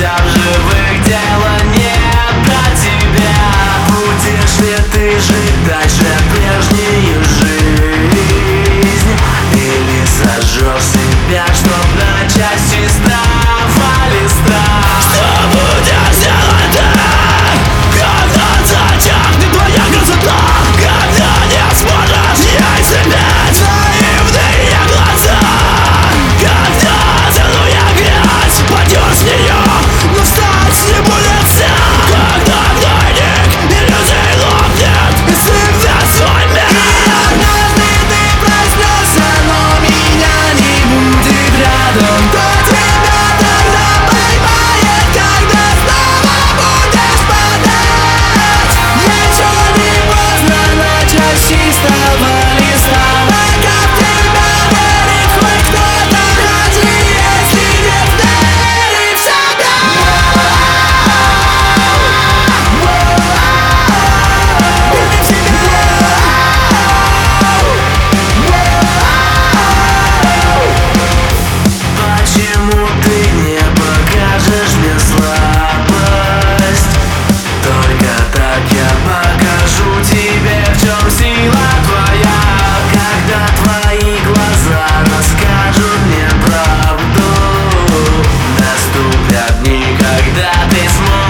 остаешься в живых, дело не до тебя. Будешь ли ты жить дальше прежнюю жизнь, или сожжешь себя, чтоб начать с чистого листа? Что будешь делать ты, когда затихнет твоя красота, когда не сможешь ей заметь наивные глаза, когда целуя грязь пойдешь в нее, но встать не будет сил, когда тайник иллюзий лопнет и сыграет свой мир. И однажды ты проснешься, но меня не будет рядом. Кто тебя тогда поймает, когда снова будешь падать? Еще не поздно начать с чистого листа. Пока в тебя верит хоть кто-то, даже если не верит в себя. Верь в себя. Почему ты не покажешь мне слабость? Только так я покажу тебе, в чем сила твоя. Когда твои глаза расскажут мне правду, наступят дни, когда ты сможешь